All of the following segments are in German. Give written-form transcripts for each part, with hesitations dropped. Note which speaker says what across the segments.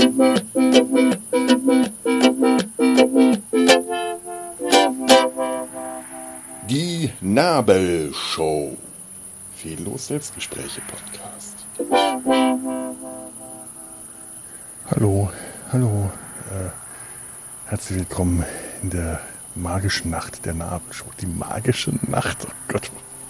Speaker 1: Die Nabelshow. Fehllos Selbstgespräche-Podcast. Hallo. Herzlich willkommen in der magischen Nacht der Nabelshow. Die magische Nacht, oh Gott.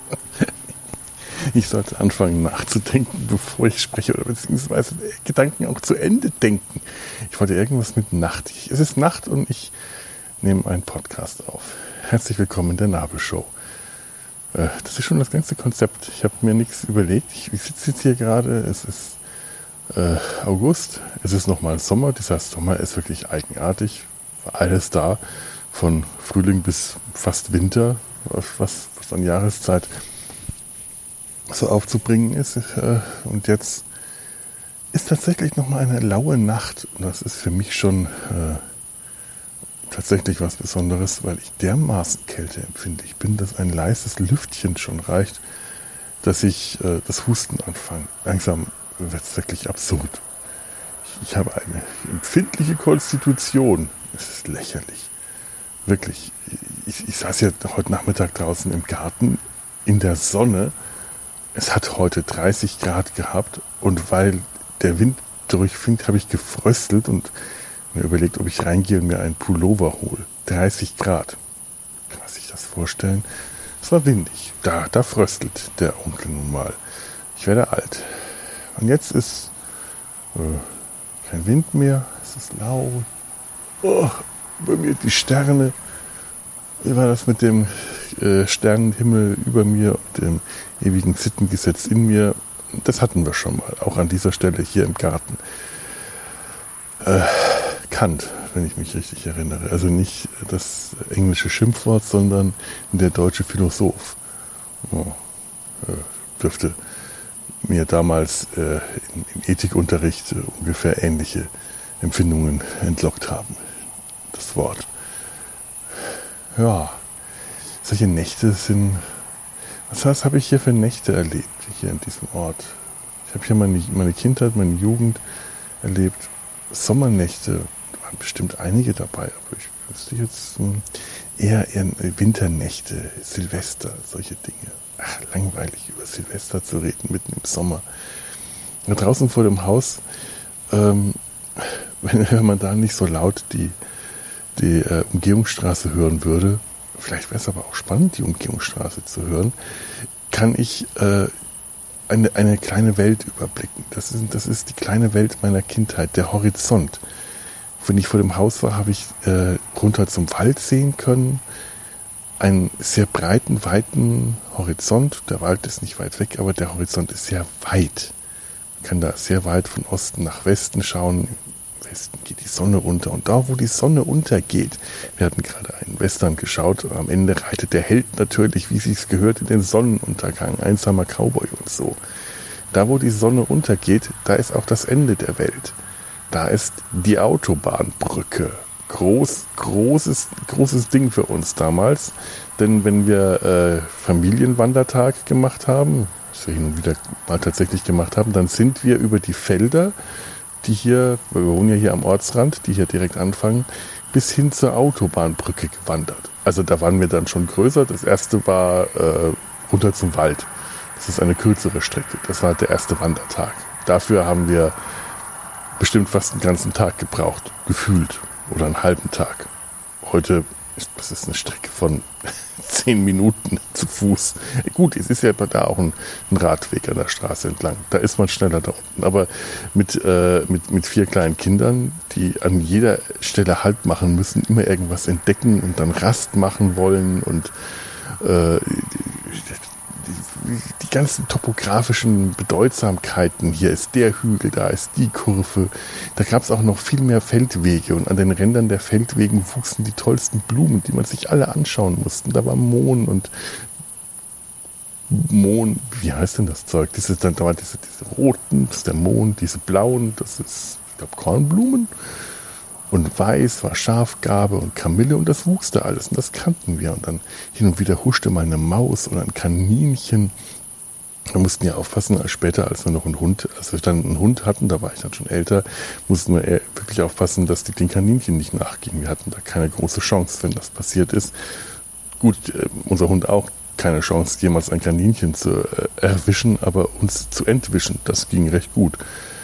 Speaker 1: Ich sollte anfangen nachzudenken, bevor ich spreche, oder beziehungsweise Gedanken auch zu Ende denken. Ich wollte irgendwas mit Nacht. Es ist Nacht und ich nehme einen Podcast auf. Herzlich willkommen in der Nabelshow. Das ist schon das ganze Konzept. Ich habe mir nichts überlegt. Ich sitze jetzt hier gerade. Es ist August. Es ist nochmal Sommer. Dieser Sommer ist wirklich eigenartig. Alles da. Von Frühling bis fast Winter. Was an Jahreszeit so aufzubringen ist. Und jetzt ist tatsächlich nochmal eine laue Nacht. Und das ist für mich schon tatsächlich was Besonderes, weil ich dermaßen Kälte empfinde. Ich bin, dass ein leises Lüftchen schon reicht, dass ich das Husten anfange. Langsam wird es wirklich absurd. Ich habe eine empfindliche Konstitution. Es ist lächerlich. Wirklich. Ich saß ja heute Nachmittag draußen im Garten in der Sonne. Es hat heute 30 Grad gehabt und weil der Wind durchfing, habe ich gefröstelt und mir überlegt, ob ich reingehe und mir einen Pullover hole. 30 Grad. Kann man sich das vorstellen? Es war windig. Da fröstelt der Onkel nun mal. Ich werde alt. Und jetzt ist kein Wind mehr. Es ist lau. Oh, über mir die Sterne. Wie war das mit dem Sternenhimmel über mir und dem ewigen Sittengesetz in mir? Das hatten wir schon mal. Auch an dieser Stelle hier im Garten. Kant, wenn ich mich richtig erinnere. Also nicht das englische Schimpfwort, sondern der deutsche Philosoph. Dürfte mir damals im Ethikunterricht ungefähr ähnliche Empfindungen entlockt haben. Das Wort. Ja, solche Nächte sind... Was habe ich hier für Nächte erlebt, hier in diesem Ort? Ich habe hier meine Kindheit, meine Jugend erlebt. Sommernächte waren bestimmt einige dabei, aber ich wüsste jetzt eher Winternächte, Silvester, solche Dinge. Ach, langweilig über Silvester zu reden, mitten im Sommer. Da draußen vor dem Haus, wenn man da nicht so laut die Umgehungsstraße hören würde, vielleicht wäre es aber auch spannend, die Umgehungsstraße zu hören, kann ich eine kleine Welt überblicken. Das ist die kleine Welt meiner Kindheit, der Horizont. Wenn ich vor dem Haus war, habe ich runter zum Wald sehen können. Einen sehr breiten, weiten Horizont. Der Wald ist nicht weit weg, aber der Horizont ist sehr weit. Man kann da sehr weit von Osten nach Westen schauen. Im Westen geht die Sonne unter. Und da, wo die Sonne untergeht, wir hatten gerade einen Western geschaut, am Ende reitet der Held natürlich, wie sich's gehört, in den Sonnenuntergang, einsamer Cowboy und so. Da, wo die Sonne untergeht, da ist auch das Ende der Welt. Da ist die Autobahnbrücke. Großes Ding für uns damals. Denn wenn wir Familienwandertag gemacht haben, was wir hin und wieder mal tatsächlich gemacht haben, dann sind wir über die Felder, die hier, wir wohnen ja hier am Ortsrand, die hier direkt anfangen, bis hin zur Autobahnbrücke gewandert. Also da waren wir dann schon größer. Das erste war runter zum Wald. Das ist eine kürzere Strecke. Das war der erste Wandertag. Dafür haben wir bestimmt fast einen ganzen Tag gebraucht, gefühlt. Oder einen halben Tag. Heute ist es eine Strecke von 10 Minuten zu Fuß. Gut, es ist ja da auch ein Radweg an der Straße entlang. Da ist man schneller da unten. Aber mit 4 kleinen Kindern, die an jeder Stelle Halt machen müssen, immer irgendwas entdecken und dann Rast machen wollen und die ganzen topografischen Bedeutsamkeiten. Hier ist der Hügel, da ist die Kurve. Da gab es auch noch viel mehr Feldwege und an den Rändern der Feldwegen wuchsen die tollsten Blumen, die man sich alle anschauen musste. Da war Mohn, wie heißt denn das Zeug? Da waren diese roten, das ist der Mohn, diese blauen, das ist, ich glaube, Kornblumen. Und weiß war Schafgarbe und Kamille und das wuchs da alles und das kannten wir. Und dann hin und wieder huschte mal eine Maus oder ein Kaninchen Wir mussten ja aufpassen, später, als wir dann einen Hund hatten, da war ich dann schon älter, mussten wir wirklich aufpassen, dass die den Kaninchen nicht nachgingen. Wir hatten da keine große Chance, wenn das passiert ist. Gut, unser Hund auch keine Chance, jemals ein Kaninchen zu erwischen, aber uns zu entwischen, das ging recht gut.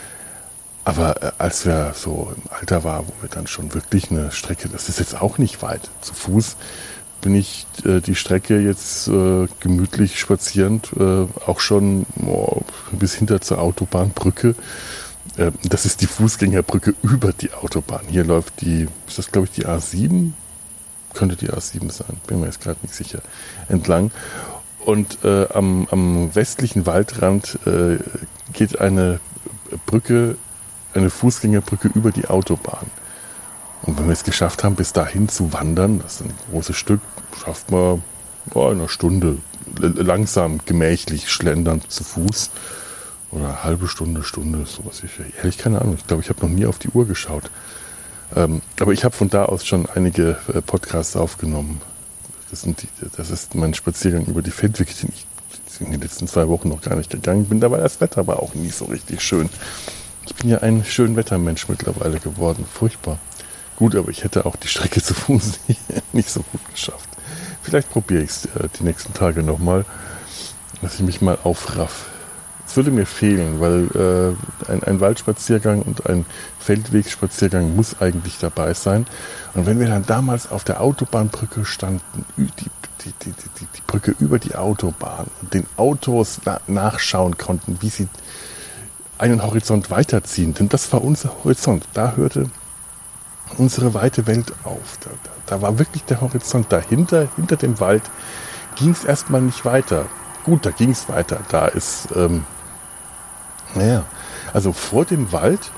Speaker 1: Aber als wir so im Alter waren, wo wir dann schon wirklich eine Strecke, das ist jetzt auch nicht weit, zu Fuß, bin ich die Strecke jetzt gemütlich spazierend, auch schon bis hinter zur Autobahnbrücke. Das ist die Fußgängerbrücke über die Autobahn. Hier läuft ist das glaube ich die A7? Könnte die A7 sein, bin mir jetzt gerade nicht sicher, entlang. Und am westlichen Waldrand geht eine Fußgängerbrücke über die Autobahn. Und wenn wir es geschafft haben, bis dahin zu wandern, das ist ein großes Stück, schafft man in einer Stunde langsam, gemächlich schlendernd zu Fuß. Oder eine halbe Stunde, sowas. Ehrlich keine Ahnung. Ich glaube, ich habe noch nie auf die Uhr geschaut. Aber ich habe von da aus schon einige Podcasts aufgenommen. Das ist mein Spaziergang über die Feldwege, den ich in den letzten 2 Wochen noch gar nicht gegangen bin. Dabei das Wetter war auch nie so richtig schön. Ich bin ja ein Schönwettermensch mittlerweile geworden. Furchtbar. Gut, aber ich hätte auch die Strecke zu Fuß nicht so gut geschafft. Vielleicht probiere ich es die nächsten Tage nochmal, dass ich mich mal aufraff. Es würde mir fehlen, weil ein Waldspaziergang und ein Feldwegspaziergang muss eigentlich dabei sein. Und wenn wir dann damals auf der Autobahnbrücke standen, die Brücke über die Autobahn und den Autos nachschauen konnten, wie sie einen Horizont weiterziehen, denn das war unser Horizont. Da hörte unsere weite Welt auf. Da war wirklich der Horizont dahinter. Hinter dem Wald ging es erstmal nicht weiter. Gut, da ging es weiter. Da ist, also vor dem Wald,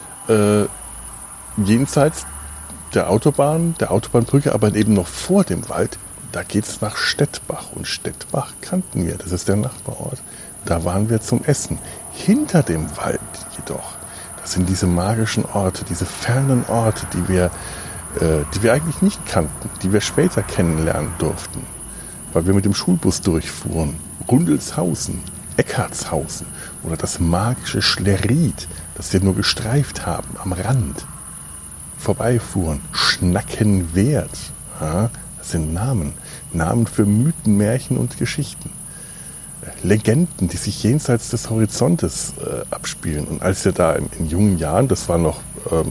Speaker 1: jenseits der Autobahnbrücke, aber eben noch vor dem Wald, da geht es nach Stettbach. Und Stettbach kannten wir, das ist der Nachbarort. Da waren wir zum Essen. Hinter dem Wald jedoch, das sind diese magischen Orte, diese fernen Orte, die wir eigentlich nicht kannten, die wir später kennenlernen durften, weil wir mit dem Schulbus durchfuhren. Rundelshausen, Eckartshausen oder das magische Schlerried, das wir nur gestreift haben, am Rand vorbeifuhren. Schnackenwerth, das sind Namen für Mythen, Märchen und Geschichten. Legenden, die sich jenseits des Horizontes abspielen. Und als wir da in jungen Jahren, das war noch,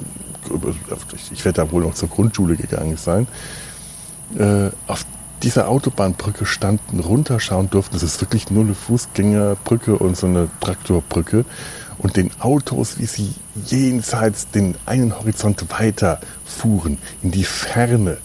Speaker 1: ich werde da wohl noch zur Grundschule gegangen sein, auf dieser Autobahnbrücke standen, runterschauen durften. Das ist wirklich nur eine Fußgängerbrücke und so eine Traktorbrücke. Und den Autos, wie sie jenseits den einen Horizont weiter fuhren, in die Ferne.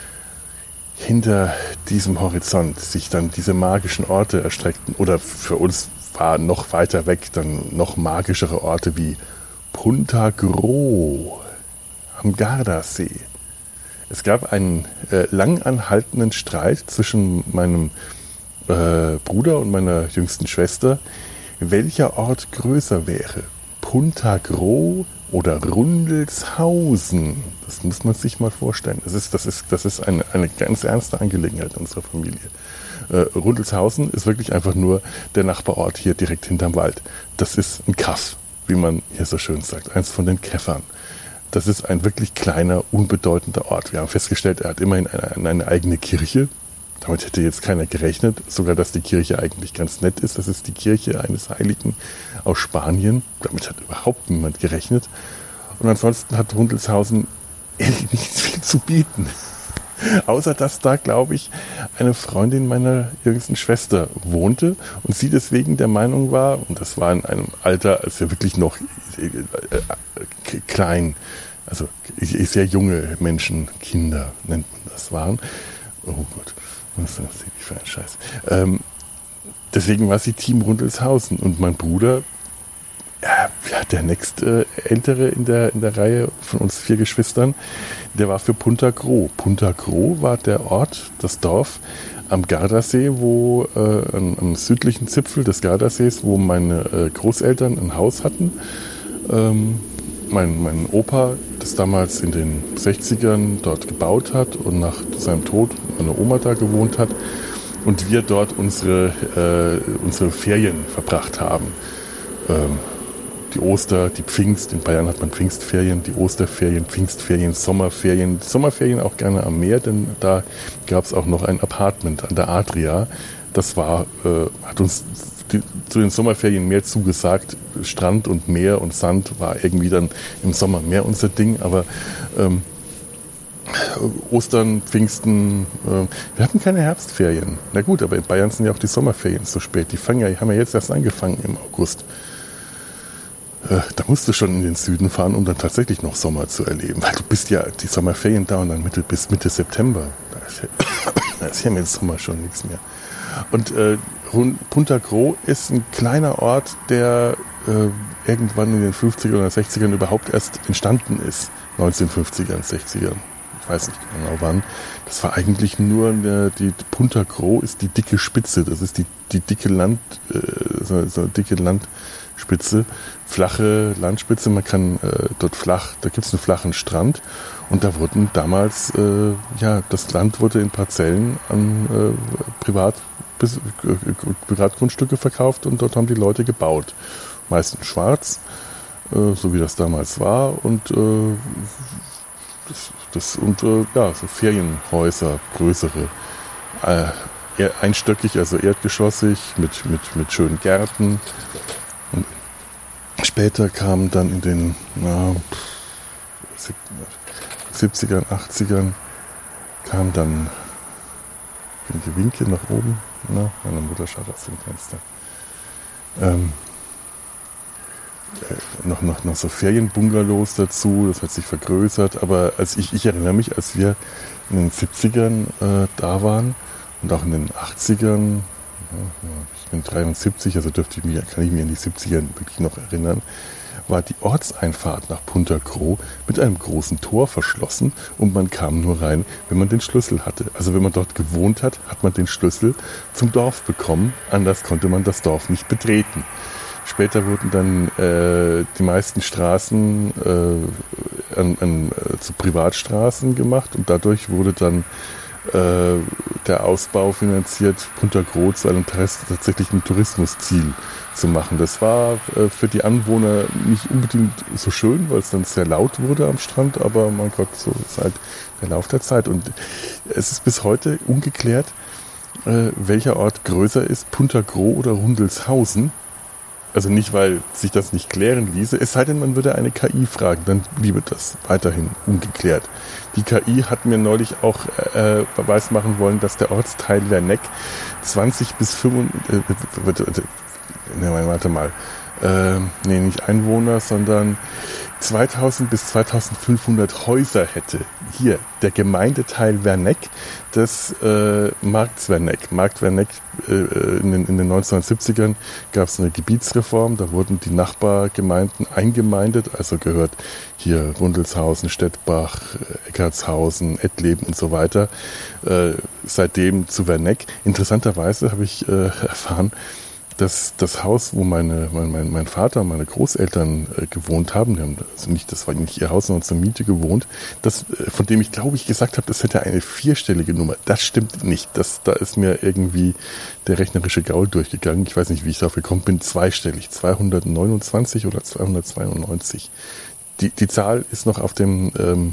Speaker 1: Hinter diesem Horizont sich dann diese magischen Orte erstreckten. Oder für uns war noch weiter weg dann noch magischere Orte wie Punta Groh am Gardasee. Es gab einen lang anhaltenden Streit zwischen meinem Bruder und meiner jüngsten Schwester, welcher Ort größer wäre. Punta Groh oder Rundelshausen. Das muss man sich mal vorstellen. Das ist eine ganz ernste Angelegenheit in unserer Familie. Rundelshausen ist wirklich einfach nur der Nachbarort hier direkt hinterm Wald. Das ist ein Kaff, wie man hier so schön sagt. Eins von den Käffern. Das ist ein wirklich kleiner, unbedeutender Ort. Wir haben festgestellt, er hat immerhin eine eigene Kirche. Damit hätte jetzt keiner gerechnet. Sogar, dass die Kirche eigentlich ganz nett ist. Das ist die Kirche eines Heiligen aus Spanien. Damit hat überhaupt niemand gerechnet. Und ansonsten hat Rundelshausen nicht viel zu bieten. Außer, dass da, glaube ich, eine Freundin meiner jüngsten Schwester wohnte und sie deswegen der Meinung war, und das war in einem Alter, als wir wirklich noch klein, also sehr junge Menschen, Kinder nennt man das, waren. Oh Gott, was ist das für ein Scheiß. Deswegen war sie Team Rundelshausen und mein Bruder, der nächste Ältere in der Reihe von uns 4 Geschwistern, der war für Punta Groh. Punta Groh war der Ort, das Dorf am Gardasee, wo am südlichen Zipfel des Gardasees, wo meine Großeltern ein Haus hatten. Mein Opa, das damals in den 60ern dort gebaut hat und nach seinem Tod meine Oma da gewohnt hat. und wir dort unsere Ferien verbracht haben. Die Oster, die Pfingst, in Bayern hat man Pfingstferien, die Osterferien, Pfingstferien, Sommerferien. Sommerferien auch gerne am Meer, denn da gab es auch noch ein Apartment an der Adria. Das hat uns zu den Sommerferien mehr zugesagt. Strand und Meer und Sand war irgendwie dann im Sommer mehr unser Ding, aber Ostern, Pfingsten, wir hatten keine Herbstferien. Na gut, aber in Bayern sind ja auch die Sommerferien so spät. Haben ja jetzt erst angefangen im August. Da musst du schon in den Süden fahren, um dann tatsächlich noch Sommer zu erleben. Weil du bist ja, die Sommerferien dauern dann bis Mitte September. Da ist ja mit Sommer schon nichts mehr. Und Punta Gro ist ein kleiner Ort, der irgendwann in den 50ern oder 60ern überhaupt erst entstanden ist. 1950ern, 60ern. Ich weiß nicht genau wann. Das war eigentlich nur die Punta Gro ist die dicke Spitze. Das ist die dicke so eine dicke Landspitze, flache Landspitze. Man kann dort da gibt es einen flachen Strand und da wurden damals das Land wurde in Parzellen an Privatgrundstücke verkauft und dort haben die Leute gebaut. Meistens schwarz, so wie das damals war und so Ferienhäuser, größere, einstöckig, also erdgeschossig, mit schönen Gärten. Und später kamen dann in den 70ern, 80ern, kam dann die Winke nach oben. Meine Mutter schaut aus dem Fenster. Noch so Ferienbungalows dazu, das hat sich vergrößert, aber ich erinnere mich, als wir in den 70ern da waren und auch in den 80ern, ich bin 73, also kann ich mich an die 70er wirklich noch erinnern, war die Ortseinfahrt nach Punta Gro mit einem großen Tor verschlossen und man kam nur rein, wenn man den Schlüssel hatte. Also wenn man dort gewohnt hat, hat man den Schlüssel zum Dorf bekommen, anders konnte man das Dorf nicht betreten. Später wurden dann die meisten Straßen zu Privatstraßen gemacht und dadurch wurde dann der Ausbau finanziert, Punta Gro zu einem tatsächlichen Tourismusziel zu machen. Das war für die Anwohner nicht unbedingt so schön, weil es dann sehr laut wurde am Strand, aber mein Gott, so ist halt der Lauf der Zeit. Und es ist bis heute ungeklärt, welcher Ort größer ist, Punta Gro oder Rundelshausen. Also nicht, weil sich das nicht klären ließe, es sei denn, man würde eine KI fragen, dann bliebe das weiterhin ungeklärt. Die KI hat mir neulich auch Beweis machen wollen, dass der Ortsteil Werneck 20 bis 25, nicht Einwohner, sondern 2000 bis 2500 Häuser hätte. Hier, der Gemeindeteil Werneck des Markts Werneck. Markt Werneck, in den 1970ern gab es eine Gebietsreform, da wurden die Nachbargemeinden eingemeindet, also gehört hier Rundelshausen, Stettbach, Eckartshausen, Ettleben und so weiter, seitdem zu Werneck. Interessanterweise habe ich erfahren, dass das Haus, wo mein Vater und meine Großeltern gewohnt haben, das war nicht ihr Haus, sondern zur Miete gewohnt, von dem ich glaube ich gesagt habe, das hätte eine 4-stellige Nummer. Das stimmt nicht. Da ist mir irgendwie der rechnerische Gaul durchgegangen. Ich weiß nicht, wie ich darauf gekommen bin. 2-stellig, 229 oder 292. Die Zahl ist noch auf dem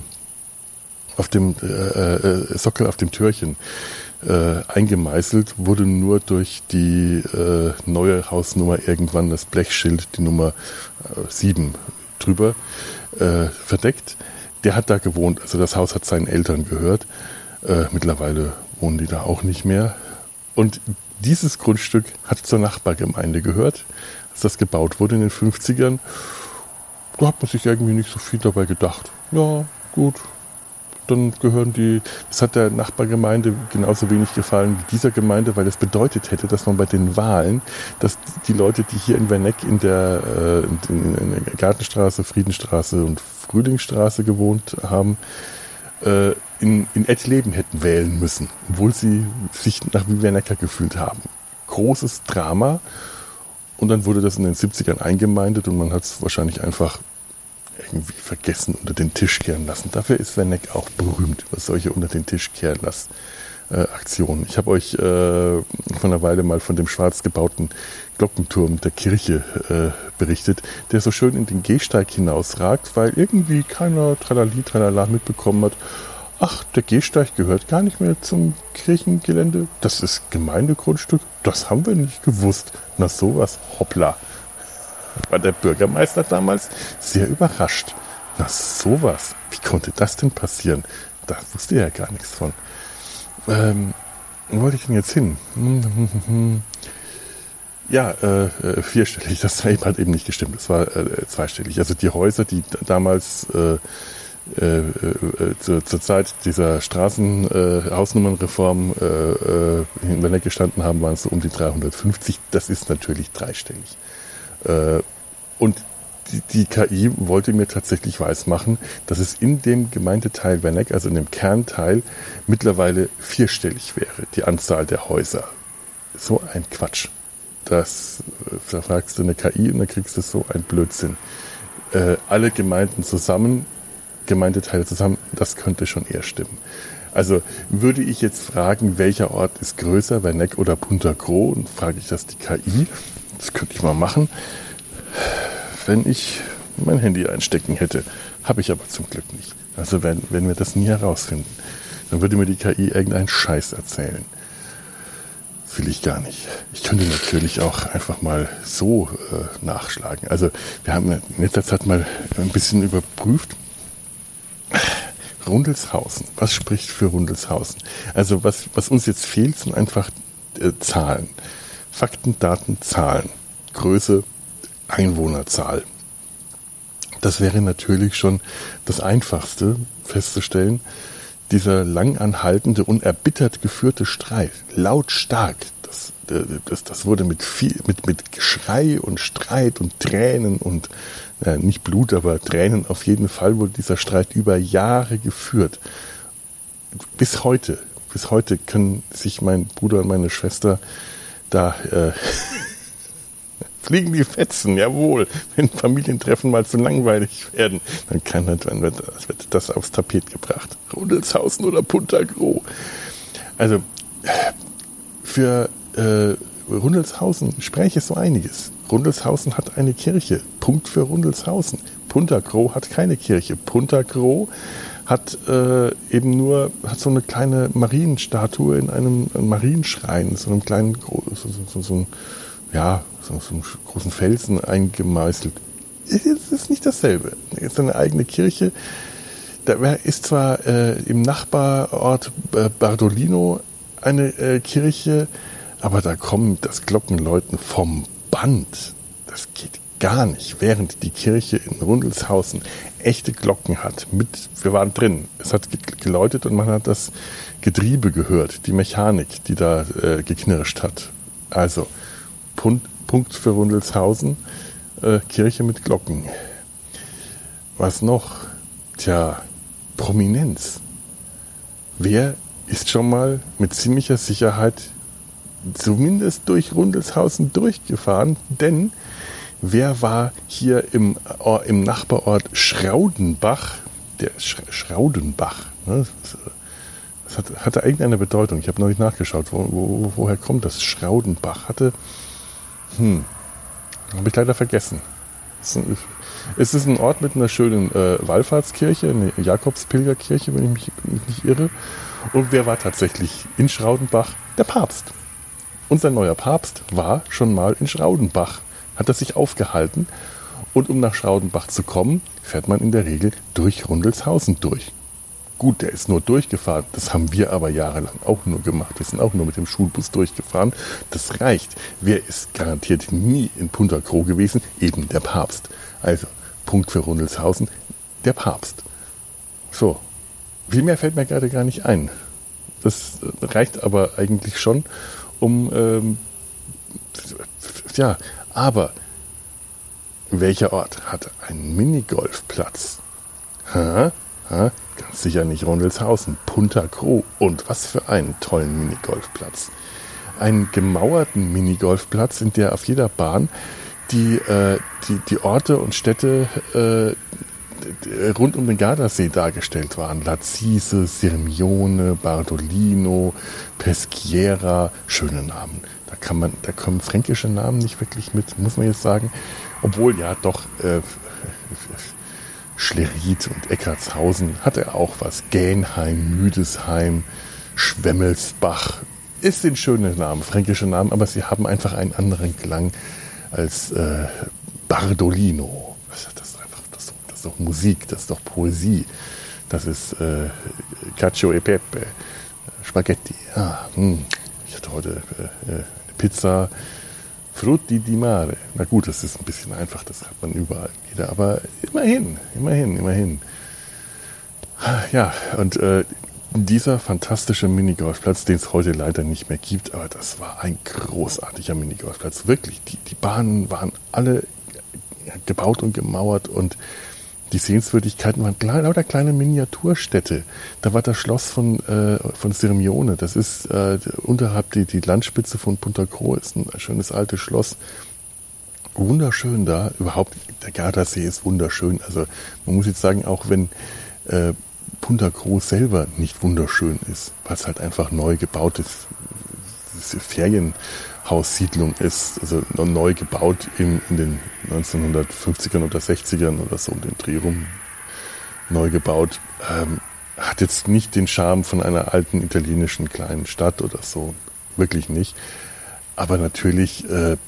Speaker 1: Sockel, auf dem Türchen eingemeißelt, wurde nur durch die neue Hausnummer irgendwann das Blechschild, die Nummer 7 drüber verdeckt. Der hat da gewohnt, also das Haus hat seinen Eltern gehört. Mittlerweile wohnen die da auch nicht mehr. Und dieses Grundstück hat zur Nachbargemeinde gehört. Als das gebaut wurde in den 50ern, da hat man sich irgendwie nicht so viel dabei gedacht. Ja, gut. Dann das hat der Nachbargemeinde genauso wenig gefallen wie dieser Gemeinde, weil das bedeutet hätte, dass man bei den Wahlen, dass die Leute, die hier in Werneck in der Gartenstraße, Friedenstraße und Frühlingsstraße gewohnt haben, in Ettleben hätten wählen müssen, obwohl sie sich nach wie Wernecker gefühlt haben. Großes Drama. Und dann wurde das in den 70ern eingemeindet und man hat es wahrscheinlich einfach irgendwie vergessen, unter den Tisch kehren lassen. Dafür ist Werneck auch berühmt, über solche unter den Tisch kehren lassen Aktion. Ich habe euch vor einer Weile mal von dem schwarz gebauten Glockenturm der Kirche berichtet, der so schön in den Gehsteig hinausragt, weil irgendwie keiner tralala mitbekommen hat, ach, der Gehsteig gehört gar nicht mehr zum Kirchengelände, das ist Gemeindegrundstück, das haben wir nicht gewusst. Na sowas, hoppla. War der Bürgermeister damals sehr überrascht. Na sowas, wie konnte das denn passieren? Da wusste er ja gar nichts von. Wo wollte ich denn jetzt hin? Ja, vierstellig, das hat eben nicht gestimmt, es war zweistellig. Also die Häuser, die damals zur Zeit dieser Hausnummernreform in Wenneck gestanden haben, waren es so um die 350. Das ist natürlich dreistellig. Und die KI wollte mir tatsächlich weismachen, dass es in dem Gemeindeteil Wenneck, also in dem Kernteil, mittlerweile vierstellig wäre, die Anzahl der Häuser. So ein Quatsch. Da fragst du eine KI und dann kriegst du so ein Blödsinn. Alle Gemeinden zusammen, Gemeindeteile zusammen, das könnte schon eher stimmen. Also würde ich jetzt fragen, welcher Ort ist größer, Wenneck oder Punta Grow, und frage ich das die KI, das könnte ich mal machen, wenn ich mein Handy einstecken hätte. Habe ich aber zum Glück nicht. Also wenn wir das nie herausfinden, dann würde mir die KI irgendeinen Scheiß erzählen. Das will ich gar nicht. Ich könnte natürlich auch einfach mal so nachschlagen. Also wir haben in letzter Zeit mal ein bisschen überprüft. Rundelshausen. Was spricht für Rundelshausen? Also was uns jetzt fehlt, sind einfach Zahlen. Fakten, Daten, Zahlen. Größe, Einwohnerzahl. Das wäre natürlich schon das Einfachste festzustellen. Dieser lang anhaltende, unerbittert geführte Streit, lautstark, das wurde mit Geschrei und Streit und Tränen und nicht Blut, aber Tränen auf jeden Fall wurde dieser Streit über Jahre geführt. Bis heute können sich mein Bruder und meine Schwester da fliegen die Fetzen, jawohl. Wenn Familientreffen mal zu langweilig werden, dann wird das aufs Tapet gebracht. Rundelshausen oder Punta Grow. Also für Rundelshausen spräche so einiges. Rundelshausen hat eine Kirche. Punkt für Rundelshausen. Punta Grow hat keine Kirche. Punta Grow hat hat so eine kleine Marienstatue in einem Marienschrein, so einem kleinen, so einen großen Felsen eingemeißelt. Es ist nicht dasselbe. Es ist eine eigene Kirche. Da ist zwar im Nachbarort Bardolino eine Kirche, aber da kommt das Glockenläuten vom Band. Das geht gar nicht. Während die Kirche in Rundelshausen echte Glocken hat. Wir waren drin. Es hat geläutet und man hat das Getriebe gehört, die Mechanik, die da geknirscht hat. Also Punkt für Rundelshausen, Kirche mit Glocken. Was noch? Tja, Prominenz. Wer ist schon mal mit ziemlicher Sicherheit zumindest durch Rundelshausen durchgefahren? Denn wer war hier im Nachbarort Schraudenbach? Der Schraudenbach. Ne? Das hatte irgendeine Bedeutung. Ich habe neulich nachgeschaut, woher kommt das? Schraudenbach hatte. Habe ich leider vergessen. Es ist ein Ort mit einer schönen Wallfahrtskirche, eine Jakobspilgerkirche, wenn ich mich nicht irre. Und wer war tatsächlich in Schraudenbach? Der Papst. Unser neuer Papst war schon mal in Schraudenbach, hat er sich aufgehalten. Und um nach Schraudenbach zu kommen, fährt man in der Regel durch Rundelshausen durch. Gut, der ist nur durchgefahren, das haben wir aber jahrelang auch nur gemacht. Wir sind auch nur mit dem Schulbus durchgefahren. Das reicht. Wer ist garantiert nie in Punta Grow gewesen? Eben der Papst. Also, Punkt für Rundelshausen, der Papst. So, viel mehr fällt mir gerade gar nicht ein. Das reicht aber eigentlich schon, aber welcher Ort hat einen Minigolfplatz? Ganz sicher nicht Rundelshausen, Punta Grow. Und was für einen tollen Minigolfplatz. Einen gemauerten Minigolfplatz, in der auf jeder Bahn die Orte und Städte rund um den Gardasee dargestellt waren. Lazise, Sirmione, Bardolino, Peschiera, schöne Namen. Da kommen fränkische Namen nicht wirklich mit, muss man jetzt sagen. Obwohl, ja, doch, Schlerith und Eckartshausen hat er auch was. Gähnheim, Müdesheim, Schwemmelsbach. Es sind schöne Namen, fränkische Namen, aber sie haben einfach einen anderen Klang als Bardolino. Das ist doch Musik, das ist doch Poesie. Das ist Cacio e Pepe, Spaghetti. Ich hatte heute eine Pizza Frutti di Mare. Na gut, das ist ein bisschen einfach, das hat man überall wieder, aber immerhin. Ja, und dieser fantastische Minigolfplatz, den es heute leider nicht mehr gibt, aber das war ein großartiger Minigolfplatz. Wirklich, die Bahnen waren alle gebaut und gemauert und die Sehenswürdigkeiten waren lauter kleine Miniaturstädte. Da war das Schloss von Sirmione. Das ist unterhalb die Landspitze von Punta Cro, ist ein schönes altes Schloss. Wunderschön da. Überhaupt, der Gardasee ist wunderschön. Also man muss jetzt sagen, auch wenn Punta Cro selber nicht wunderschön ist, weil es halt einfach neu gebaut ist. Diese Ferienhaussiedlung ist, also neu gebaut in den 1950ern oder 60ern oder so, um den Dreh rum neu gebaut. Hat jetzt nicht den Charme von einer alten italienischen kleinen Stadt oder so, wirklich nicht. Aber natürlich,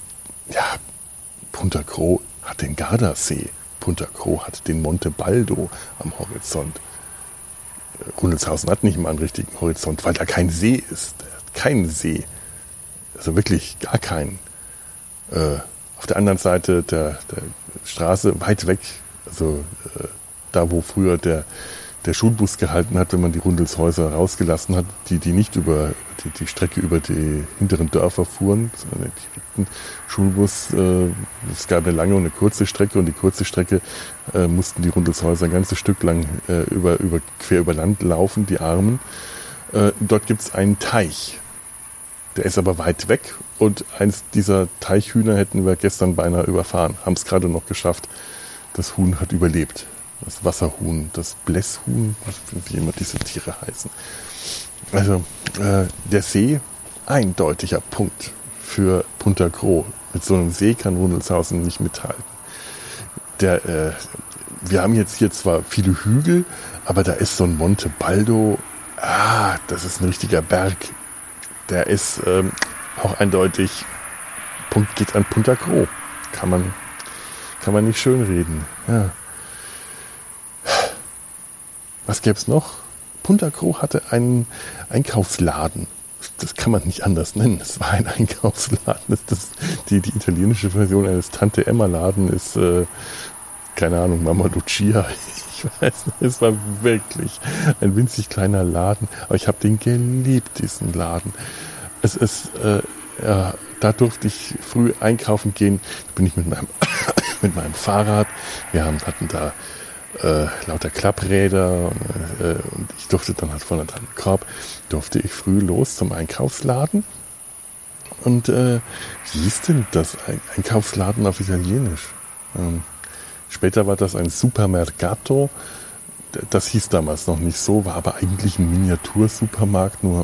Speaker 1: Punta Cro hat den Gardasee, Punta Cro hat den Monte Baldo am Horizont. Rundelshausen hat nicht mal einen richtigen Horizont, weil da kein See ist. Kein See. Also wirklich gar keinen. Auf der anderen Seite der Straße, weit weg, also da, wo früher der Schulbus gehalten hat, wenn man die Rundelshäuser rausgelassen hat, die nicht über die Strecke über die hinteren Dörfer fuhren, sondern den direkten Schulbus. Es gab eine lange und eine kurze Strecke und die kurze Strecke mussten die Rundelshäuser ein ganzes Stück lang quer über Land laufen, die Armen. Dort gibt es einen Teich. Der ist aber weit weg und eins dieser Teichhühner hätten wir gestern beinahe überfahren. Haben es gerade noch geschafft. Das Huhn hat überlebt. Das Wasserhuhn, das Blässhuhn, wie immer diese Tiere heißen. Also der See, eindeutiger Punkt für Punta Cro. Mit so einem See kann Rundelshausen nicht mithalten. Wir haben jetzt hier zwar viele Hügel, aber da ist so ein Monte Baldo. Das ist ein richtiger Berg. Der ist auch eindeutig, Punkt geht an Punta Cro. Kann man nicht schönreden. Ja. Was gäbe es noch? Punta Cro hatte einen Einkaufsladen. Das kann man nicht anders nennen. Es war ein Einkaufsladen. Die italienische Version eines Tante-Emma-Laden ist, keine Ahnung, Mama Lucia. Ich weiß nicht, es war wirklich ein winzig kleiner Laden. Aber ich habe den geliebt, diesen Laden. Da durfte ich früh einkaufen gehen. Da bin ich mit meinem Fahrrad. Wir hatten da lauter Klappräder und ich durfte dann halt von einem Korb, durfte ich früh los zum Einkaufsladen. Und wie hieß denn das Einkaufsladen auf Italienisch? Später war das ein Supermercato. Das hieß damals noch nicht so, war aber eigentlich ein Miniatursupermarkt, nur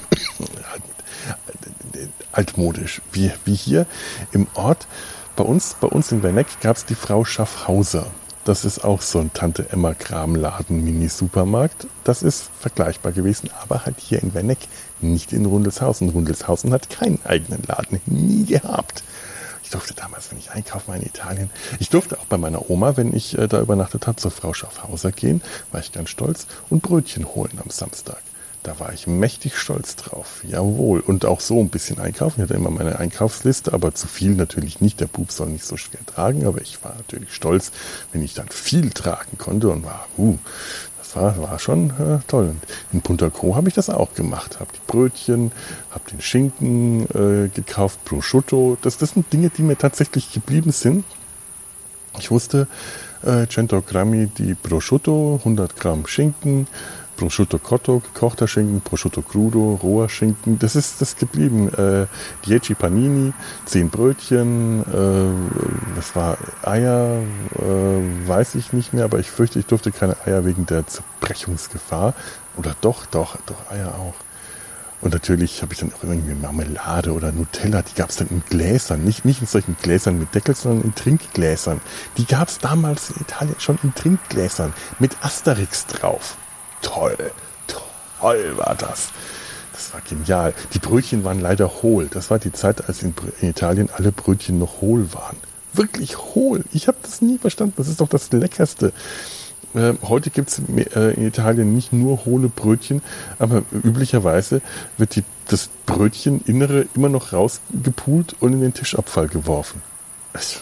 Speaker 1: altmodisch. Wie hier im Ort, bei uns in Werneck gab es die Frau Schaffhauser. Das ist auch so ein Tante-Emma-Kramladen, Mini-Supermarkt. Das ist vergleichbar gewesen, aber halt hier in Werneck, nicht in Rundelshausen. Rundelshausen hat keinen eigenen Laden, nie gehabt. Ich durfte damals, wenn ich einkaufen war in Italien, ich durfte auch bei meiner Oma, wenn ich da übernachtet habe, zur Frau Schaffhauser gehen, war ich ganz stolz, und Brötchen holen am Samstag. Da war ich mächtig stolz drauf. Jawohl. Und auch so ein bisschen einkaufen. Ich hatte immer meine Einkaufsliste, aber zu viel natürlich nicht. Der Bub soll nicht so schwer tragen, aber ich war natürlich stolz, wenn ich dann viel tragen konnte und das war schon toll. Und in Punta Cro habe ich das auch gemacht. Habe die Brötchen, habe den Schinken gekauft, Prosciutto. Das sind Dinge, die mir tatsächlich geblieben sind. Ich wusste, 100 Grammi di Prosciutto, 100 Gramm Schinken, Prosciutto Cotto, gekochter Schinken, Prosciutto Crudo, roher Schinken. Das ist das geblieben. 10 Panini, 10 Brötchen, das war Eier, weiß ich nicht mehr, aber ich fürchte, ich durfte keine Eier wegen der Zerbrechungsgefahr. Oder doch Eier auch. Und natürlich habe ich dann auch irgendwie Marmelade oder Nutella, die gab es dann in Gläsern, nicht in solchen Gläsern mit Deckel, sondern in Trinkgläsern. Die gab es damals in Italien schon in Trinkgläsern mit Asterix drauf. Toll war das. Das war genial. Die Brötchen waren leider hohl. Das war die Zeit, als in Italien alle Brötchen noch hohl waren. Wirklich hohl. Ich habe das nie verstanden. Das ist doch das Leckerste. Heute gibt es in Italien nicht nur hohle Brötchen, aber üblicherweise wird das Brötcheninnere immer noch rausgepult und in den Tischabfall geworfen. Das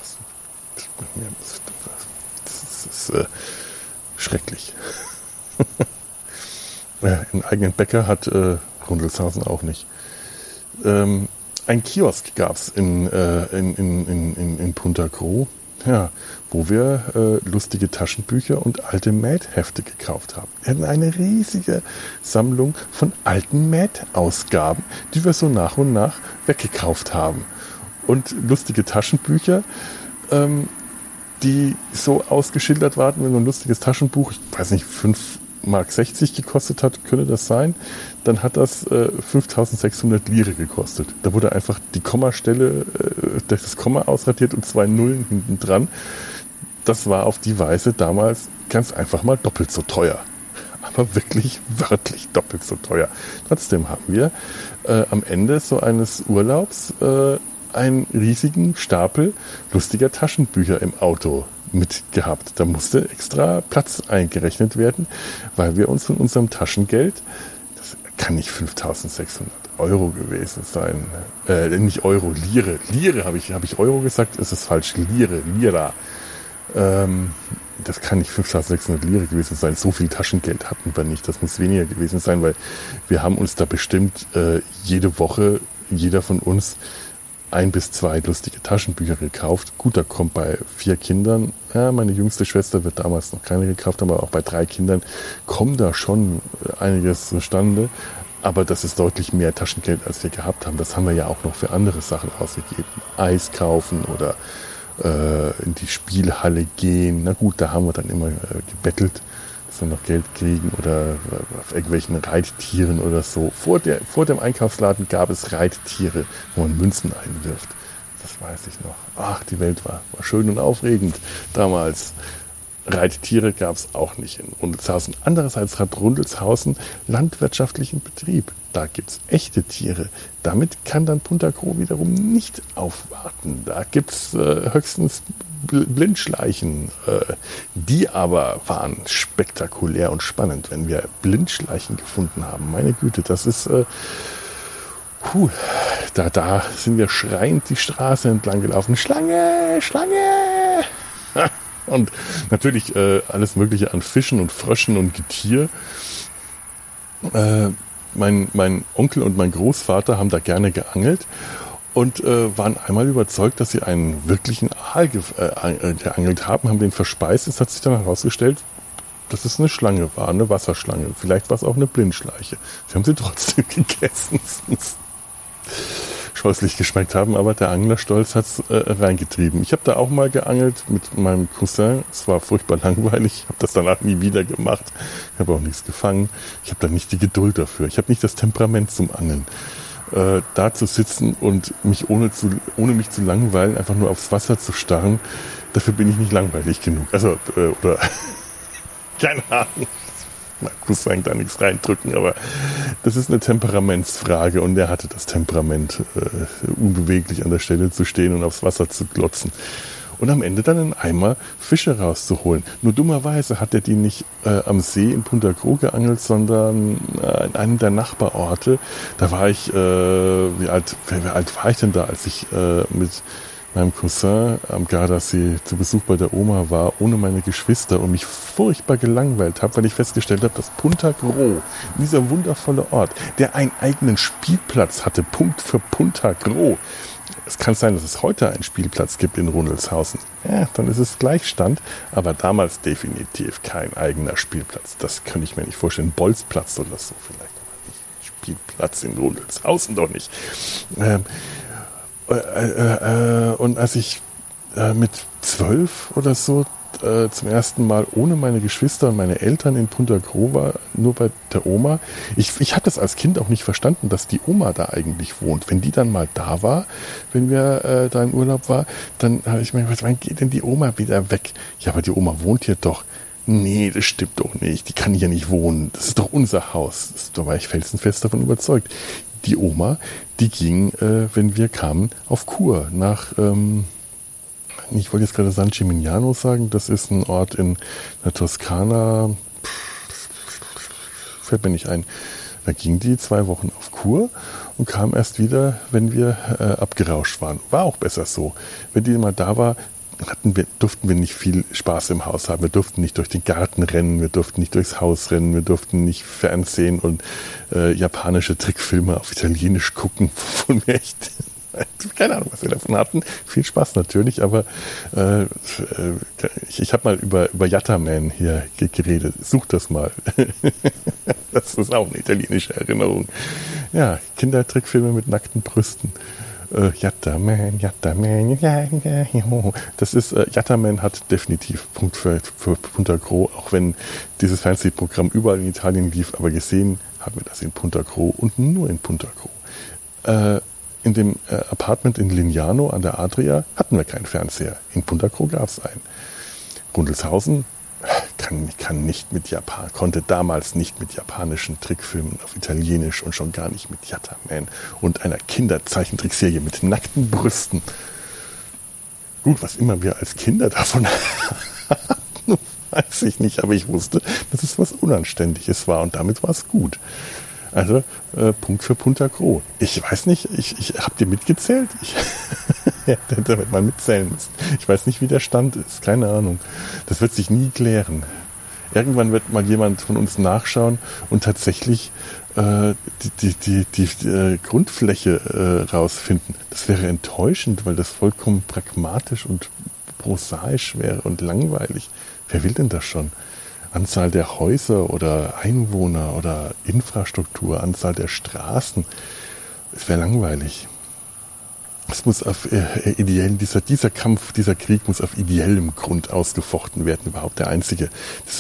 Speaker 1: ist schrecklich. Einen eigenen Bäcker hat Rundleshausen auch nicht. Ein Kiosk gab es in Punta Gro. Ja, wo wir lustige Taschenbücher und alte Mad-Hefte gekauft haben. Wir hatten eine riesige Sammlung von alten Mad-Ausgaben, die wir so nach und nach weggekauft haben. Und lustige Taschenbücher, die so ausgeschildert waren, wenn so ein lustiges Taschenbuch, ich weiß nicht, 5,60 Mark gekostet hat, könnte das sein, dann hat das 5.600 Lire gekostet. Da wurde einfach die Kommastelle, das Komma ausradiert und 2 Nullen hinten dran. Das war auf die Weise damals ganz einfach mal doppelt so teuer. Aber wirklich wörtlich doppelt so teuer. Trotzdem haben wir am Ende so eines Urlaubs einen riesigen Stapel lustiger Taschenbücher im Auto mitgehabt. Da musste extra Platz eingerechnet werden, weil wir uns von unserem Taschengeld, das kann nicht 5.600 Euro gewesen sein, nicht Euro, Lire. Lire habe ich Euro gesagt, ist es falsch, Lira. Das kann nicht 5.600 Lire gewesen sein. So viel Taschengeld hatten wir nicht. Das muss weniger gewesen sein, weil wir haben uns da bestimmt jede Woche, jeder von uns, 1 bis 2 lustige Taschenbücher gekauft. Gut, da kommt bei 4 Kindern, ja, meine jüngste Schwester wird damals noch keine gekauft, aber auch bei 3 Kindern kommt da schon einiges zustande. Aber das ist deutlich mehr Taschengeld, als wir gehabt haben. Das haben wir ja auch noch für andere Sachen ausgegeben. Eis kaufen oder in die Spielhalle gehen. Na gut, da haben wir dann immer gebettelt, dass wir noch Geld kriegen oder auf irgendwelchen Reittieren oder so. Vor dem Einkaufsladen gab es Reittiere, wo man Münzen einwirft. Das weiß ich noch. Ach, die Welt war schön und aufregend damals. Reittiere gab es auch nicht in Rundelshausen. Andererseits hat Rundelshausen landwirtschaftlichen Betrieb. Da gibt es echte Tiere. Damit kann dann Punta Gro wiederum nicht aufwarten. Da gibt es höchstens Blindschleichen. Die aber waren spektakulär und spannend, wenn wir Blindschleichen gefunden haben. Meine Güte, das ist... Da sind wir schreiend die Straße entlang gelaufen. Schlange! Und natürlich alles Mögliche an Fischen und Fröschen und Getier. Mein Onkel und mein Großvater haben da gerne geangelt und waren einmal überzeugt, dass sie einen wirklichen Aal geangelt haben den verspeist. Es hat sich dann herausgestellt, dass es eine Schlange war, eine Wasserschlange. Vielleicht war es auch eine Blindschleiche. Sie haben sie trotzdem gegessen. Es muss scheußlich geschmeckt haben, aber der Anglerstolz hat es reingetrieben. Ich habe da auch mal geangelt mit meinem Cousin. Es war furchtbar langweilig. Ich habe das danach nie wieder gemacht. Ich habe auch nichts gefangen. Ich habe da nicht die Geduld dafür. Ich habe nicht das Temperament zum Angeln. Da zu sitzen und mich ohne mich zu langweilen, einfach nur aufs Wasser zu starren, dafür bin ich nicht langweilig genug. Also, oder keine Ahnung. Mein Cousin da nichts reindrücken, aber das ist eine Temperamentsfrage und er hatte das Temperament, unbeweglich an der Stelle zu stehen und aufs Wasser zu glotzen. Und am Ende dann einen Eimer Fische rauszuholen. Nur dummerweise hat er die nicht am See in Punta Gro geangelt, sondern in einem der Nachbarorte. Da war ich, wie alt war ich denn da, als ich mit meinem Cousin am Gardasee zu Besuch bei der Oma war, ohne meine Geschwister und mich furchtbar gelangweilt habe, weil ich festgestellt habe, dass Punta Gro, dieser wundervolle Ort, der einen eigenen Spielplatz hatte, Punkt für Punta Gro, Es kann sein, dass es heute einen Spielplatz gibt in Rundleshausen. Ja, dann ist es Gleichstand, aber damals definitiv kein eigener Spielplatz. Das könnte ich mir nicht vorstellen. Bolzplatz oder so vielleicht, aber nicht Spielplatz in Rundleshausen doch nicht. Und als ich mit 12 oder so zum ersten Mal ohne meine Geschwister und meine Eltern in Punta Cro war, nur bei der Oma. Ich habe das als Kind auch nicht verstanden, dass die Oma da eigentlich wohnt. Wenn die dann mal da war, wenn wir da im Urlaub war, dann habe ich mir gedacht, wann geht denn die Oma wieder weg? Ja, aber die Oma wohnt hier doch. Nee, das stimmt doch nicht. Die kann hier nicht wohnen. Das ist doch unser Haus. Da war ich felsenfest davon überzeugt. Die Oma, die ging, wenn wir kamen, auf Kur nach... ich wollte jetzt gerade San Gimignano sagen, das ist ein Ort in der Toskana, fällt mir nicht ein. Da ging die 2 Wochen auf Kur und kam erst wieder, wenn wir abgerauscht waren. War auch besser so. Wenn die mal da war, durften wir nicht viel Spaß im Haus haben. Wir durften nicht durch den Garten rennen, wir durften nicht durchs Haus rennen, wir durften nicht Fernsehen und japanische Trickfilme auf Italienisch gucken, von mir echt... Keine Ahnung, was wir davon hatten. Viel Spaß natürlich, aber ich habe mal über Yattaman hier geredet. Such das mal. Das ist auch eine italienische Erinnerung. Ja, Kindertrickfilme mit nackten Brüsten. Yattaman. Das ist, Yattaman hat definitiv Punkt für Punta Cro, auch wenn dieses Fernsehprogramm überall in Italien lief, aber gesehen haben wir das in Punta Cro und nur in Punta Cro. In dem Apartment in Lignano an der Adria hatten wir keinen Fernseher. In Punta Cro gab es einen. Rundleshausen konnte damals nicht mit japanischen Trickfilmen auf Italienisch und schon gar nicht mit Yattaman und einer Kinderzeichentrickserie mit nackten Brüsten. Gut, was immer wir als Kinder davon hatten, weiß ich nicht, aber ich wusste, dass es was Unanständiges war und damit war es gut. Also Punkt für Punta Cro. Ich weiß nicht, ich habt ihr mitgezählt? Da wird man mitzählen müssen. Ich weiß nicht, wie der Stand ist. Keine Ahnung. Das wird sich nie klären. Irgendwann wird mal jemand von uns nachschauen und tatsächlich die Grundfläche rausfinden. Das wäre enttäuschend, weil das vollkommen pragmatisch und prosaisch wäre und langweilig. Wer will denn das schon? Anzahl der Häuser oder Einwohner oder Infrastruktur, Anzahl der Straßen. Es wäre langweilig. Es muss auf ideellen, dieser Kampf, dieser Krieg muss auf ideellem Grund ausgefochten werden. Überhaupt der einzige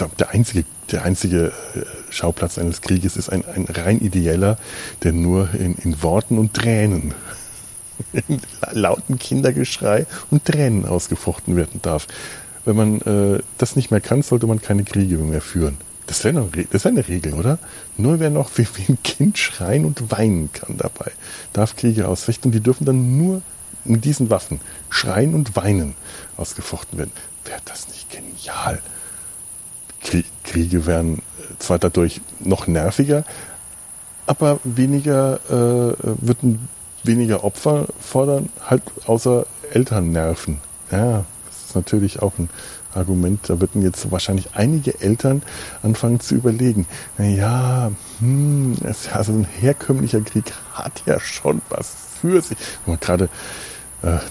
Speaker 1: Schauplatz eines Krieges ist ein rein ideeller, der nur in Worten und Tränen, in lauten Kindergeschrei und Tränen ausgefochten werden darf. Wenn man das nicht mehr kann, sollte man keine Kriege mehr führen. Das wäre eine Regel, oder? Nur wer noch wie ein Kind schreien und weinen kann dabei, darf Kriege ausfechten. Und die dürfen dann nur mit diesen Waffen schreien und weinen ausgefochten werden. Wäre das nicht genial? Kriege wären zwar dadurch noch nerviger, aber würden weniger Opfer fordern, halt außer Elternnerven. Ja, das ist natürlich auch ein Argument. Da würden jetzt wahrscheinlich einige Eltern anfangen zu überlegen, naja, also ein herkömmlicher Krieg hat ja schon was für sich. Und gerade, was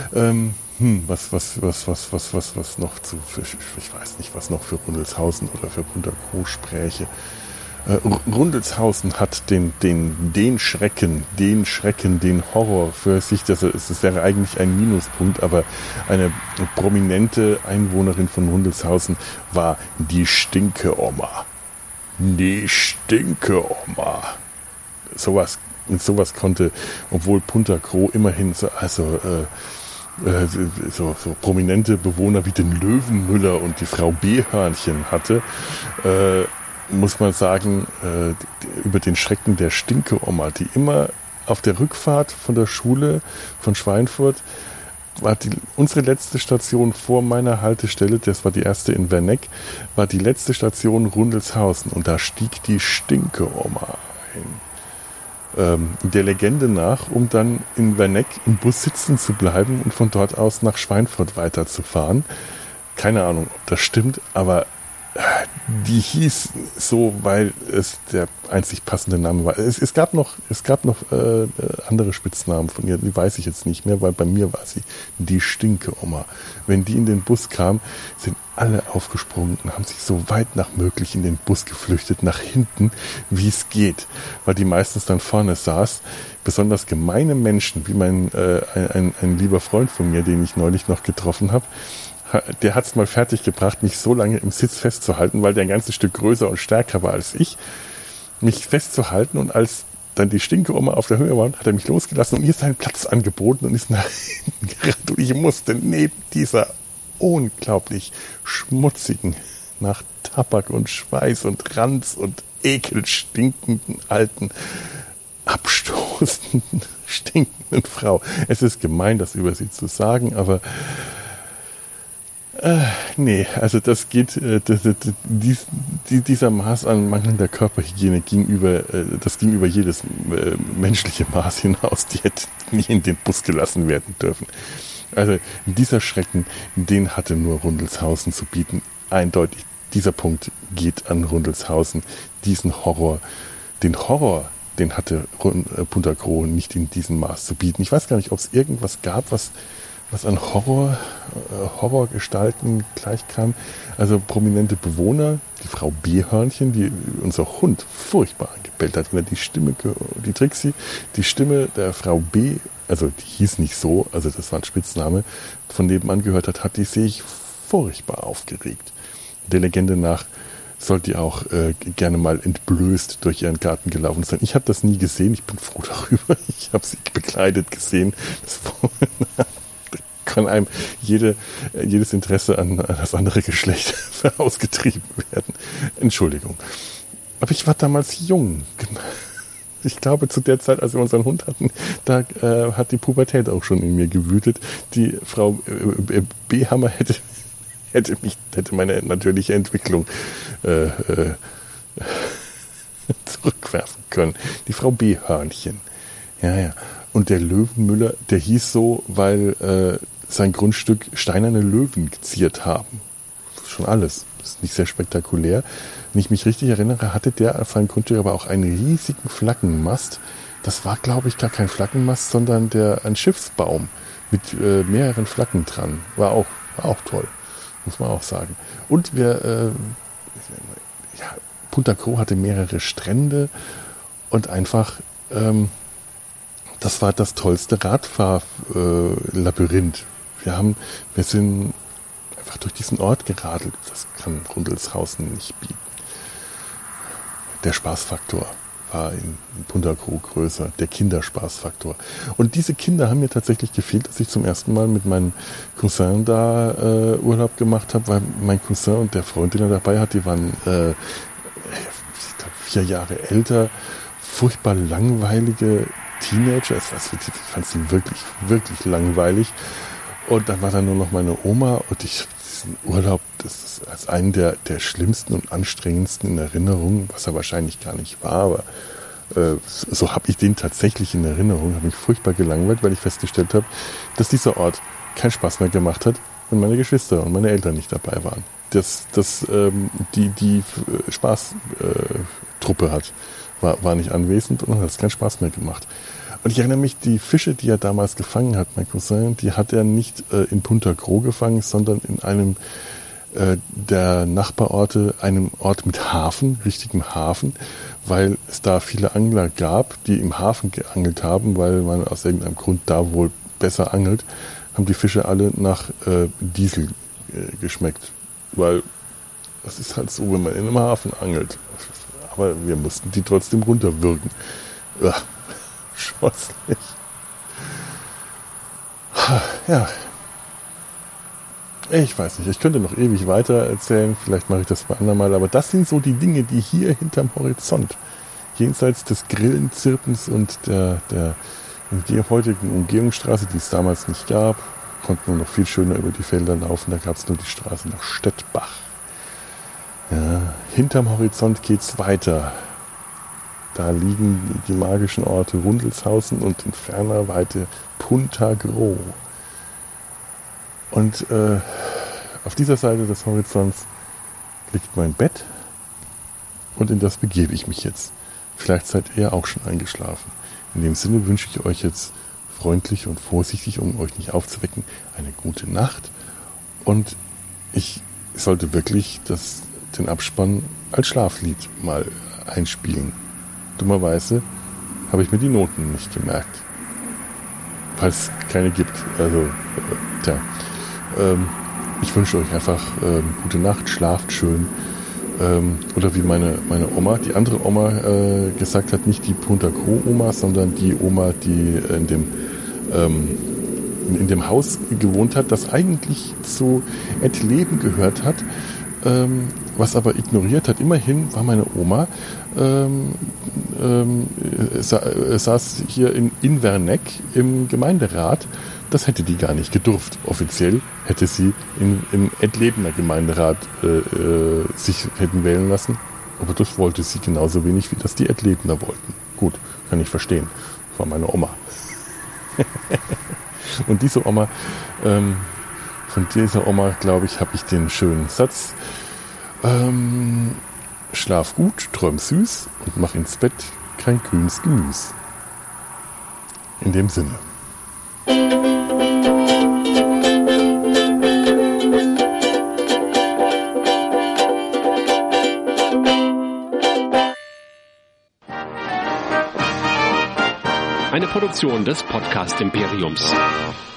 Speaker 1: noch ich weiß nicht, was noch für Rundleshausen oder für Punta Cro spräche. Rundleshausen hat den Schrecken, den Horror für sich. Es wäre eigentlich ein Minuspunkt, aber eine prominente Einwohnerin von Rundleshausen war die Stinke-Oma. Die Stinke-Oma. Mit sowas konnte, obwohl Punta Cro immerhin so prominente Bewohner wie den Löwenmüller und die Frau B-Hörnchen hatte, muss man sagen, über den Schrecken der Stinke-Oma, die immer auf der Rückfahrt von der Schule von Schweinfurt war unsere letzte Station vor meiner Haltestelle, das war die erste in Werneck, war die letzte Station Rundleshausen und da stieg die Stinke-Oma ein. Der Legende nach, um dann in Werneck im Bus sitzen zu bleiben und von dort aus nach Schweinfurt weiterzufahren. Keine Ahnung, ob das stimmt, aber Die hieß so, weil es der einzig passende Name war. Es gab noch andere Spitznamen von ihr, die weiß ich jetzt nicht mehr, weil bei mir war sie die Stinke-Oma. Wenn die in den Bus kam, sind alle aufgesprungen und haben sich so weit nach möglich in den Bus geflüchtet, nach hinten, wie es geht. Weil die meistens dann vorne saß. Besonders gemeine Menschen, wie ein lieber Freund von mir, den ich neulich noch getroffen habe, der hat es mal fertig gebracht, mich so lange im Sitz festzuhalten, weil der ein ganzes Stück größer und stärker war als ich, mich festzuhalten, und als dann die Stinke-Oma auf der Höhe war, hat er mich losgelassen und mir seinen Platz angeboten und ist nach hinten gerannt, und ich musste neben dieser unglaublich schmutzigen, nach Tabak und Schweiß und Ranz und Ekel stinkenden, alten, abstoßenden, stinkenden Frau. Es ist gemein, das über sie zu sagen, aber nee, also das geht, dieser Maß an mangelnder Körperhygiene ging über jedes menschliche Maß hinaus. Die hätte nie in den Bus gelassen werden dürfen. Also dieser Schrecken, den hatte nur Rundleshausen zu bieten. Eindeutig, dieser Punkt geht an Rundleshausen. Den Horror, den hatte Punta Grohe nicht in diesem Maß zu bieten. Ich weiß gar nicht, ob es irgendwas gab, was an Horrorgestalten gleichkam. Also prominente Bewohner, die Frau B-Hörnchen, die unser Hund furchtbar angebellt hat, wenn er die Trixie, die Stimme der Frau B, also die hieß nicht so, also das war ein Spitzname, von nebenan gehört hat die sich furchtbar aufgeregt. Der Legende nach sollte die auch gerne mal entblößt durch ihren Garten gelaufen sein. Ich habe das nie gesehen, ich bin froh darüber. Ich habe sie bekleidet gesehen. Das kann einem jedes Interesse an das andere Geschlecht ausgetrieben werden. Entschuldigung. Aber ich war damals jung. Ich glaube, zu der Zeit, als wir unseren Hund hatten, da hat die Pubertät auch schon in mir gewütet. Die Frau B-Hammer hätte meine natürliche Entwicklung zurückwerfen können. Die Frau B-Hörnchen. Ja. Und der Löwenmüller, der hieß so, weil sein Grundstück steinerne Löwen geziert haben. Das ist schon alles. Das ist nicht sehr spektakulär. Wenn ich mich richtig erinnere, hatte der auf seinem Grundstück aber auch einen riesigen Flaggenmast. Das war, glaube ich, gar kein Flaggenmast, sondern ein Schiffsbaum mit mehreren Flaggen dran. War auch toll, muss man auch sagen. Und Punta Grohe hatte mehrere Strände und einfach das war das tollste Radfahrlabyrinth. Wir sind einfach durch diesen Ort geradelt. Das kann Rundleshausen nicht bieten. Der Spaßfaktor war in Punta Grohe größer, der Kinderspaßfaktor. Und diese Kinder haben mir tatsächlich gefehlt, dass ich zum ersten Mal mit meinem Cousin da Urlaub gemacht habe, weil mein Cousin und der Freund, den er dabei hat, die waren 4 Jahre älter, furchtbar langweilige Teenager. Ich fand sie wirklich, wirklich langweilig. Und dann war da nur noch meine Oma, und diesen Urlaub, das ist als einen der schlimmsten und anstrengendsten in Erinnerung, was er wahrscheinlich gar nicht war, aber so habe ich den tatsächlich in Erinnerung, habe mich furchtbar gelangweilt, weil ich festgestellt habe, dass dieser Ort keinen Spaß mehr gemacht hat, wenn meine Geschwister und meine Eltern nicht dabei waren. Die Spaßtruppe war nicht anwesend und hat es keinen Spaß mehr gemacht. Und ich erinnere mich, die Fische, die er damals gefangen hat, mein Cousin, die hat er nicht in Punta Grohe gefangen, sondern in einem der Nachbarorte, einem Ort mit Hafen, richtigem Hafen, weil es da viele Angler gab, die im Hafen geangelt haben, weil man aus irgendeinem Grund da wohl besser angelt, haben die Fische alle nach Diesel geschmeckt. Weil das ist halt so, wenn man in einem Hafen angelt. Aber wir mussten die trotzdem runterwürgen. Ja, scheußlich. Ja. Ich weiß nicht, ich könnte noch ewig weiter erzählen, vielleicht mache ich das mal andermal, aber das sind so die Dinge, die hier hinterm Horizont, jenseits des Grillenzirpens und der heutigen Umgehungsstraße, die es damals nicht gab, konnten wir noch viel schöner über die Felder laufen, da gab es nur die Straße nach Stettbach. Ja, hinterm Horizont geht's weiter. Da liegen die magischen Orte Rundleshausen und in ferner Weite Punta Grohe. Und auf dieser Seite des Horizonts liegt mein Bett und in das begebe ich mich jetzt. Vielleicht seid ihr auch schon eingeschlafen. In dem Sinne wünsche ich euch jetzt freundlich und vorsichtig, um euch nicht aufzuwecken, eine gute Nacht. Und ich sollte wirklich den Abspann als Schlaflied mal einspielen. Dummerweise habe ich mir die Noten nicht gemerkt. Falls es keine gibt. Also, ich wünsche euch einfach gute Nacht, schlaft schön. Oder wie meine Oma, die andere Oma gesagt hat, nicht die Punta Co. Oma, sondern die Oma, die in dem Haus gewohnt hat, das eigentlich zu Ettleben gehört hat, was aber ignoriert hat. Immerhin war meine Oma, saß hier in Inverneck im Gemeinderat. Das hätte die gar nicht gedurft. Offiziell hätte sie im Ettlebener Gemeinderat sich hätten wählen lassen. Aber das wollte sie genauso wenig, wie das die Ettlebener wollten. Gut, kann ich verstehen. Das war meine Oma. Und diese Oma, von dieser Oma, glaube ich, habe ich den schönen Satz: Schlaf gut, träum süß und mach ins Bett kein grünes Gemüse. In dem Sinne.
Speaker 2: Eine Produktion des Podcast Imperiums.